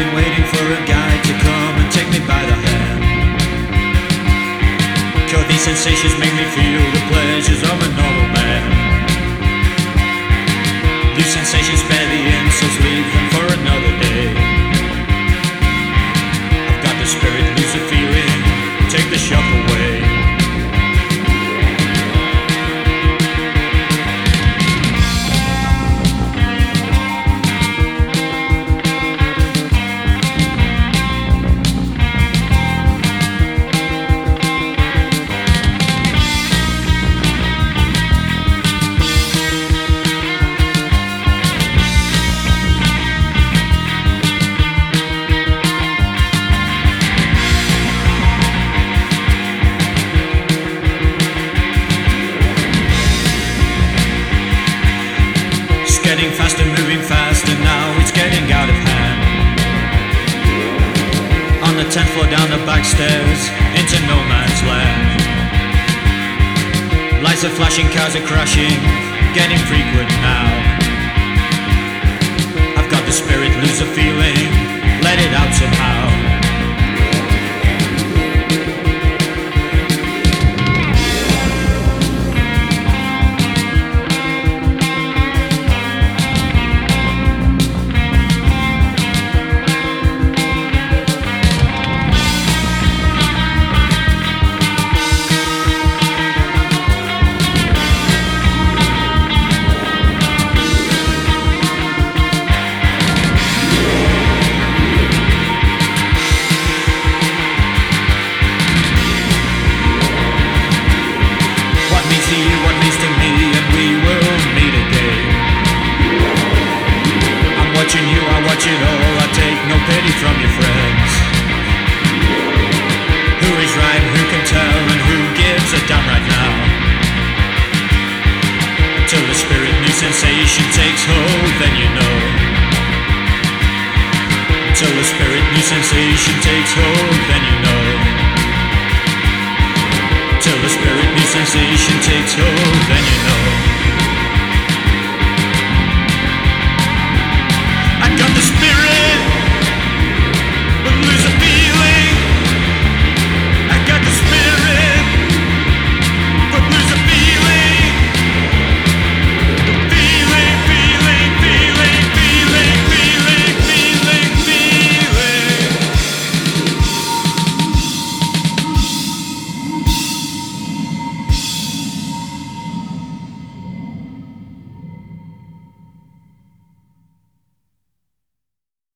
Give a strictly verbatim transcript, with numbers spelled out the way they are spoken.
been waiting for a guy to come and take me by the hand. Cause these sensations make me feel the pleasures of a normal man. These sensations spare the insults, leave them for another day. I've got the spirit, lose the feeling, take the shock away. Getting faster, moving faster, now it's getting out of hand. On the tenth floor, down the back stairs, into no man's land. Lights are flashing, cars are crashing, getting frequent now. I've got the spirit, lose the feeling, let it out somehow. What means to me, and we will meet again. I'm watching you, I watch it all, I take no pity from your friends. Who is right, who can tell, and who gives a damn right now? Until the spirit, new sensation takes hold, then you know. Until the spirit, new sensation takes hold, then you know. Till the spirit, new sensation takes hold, then you know.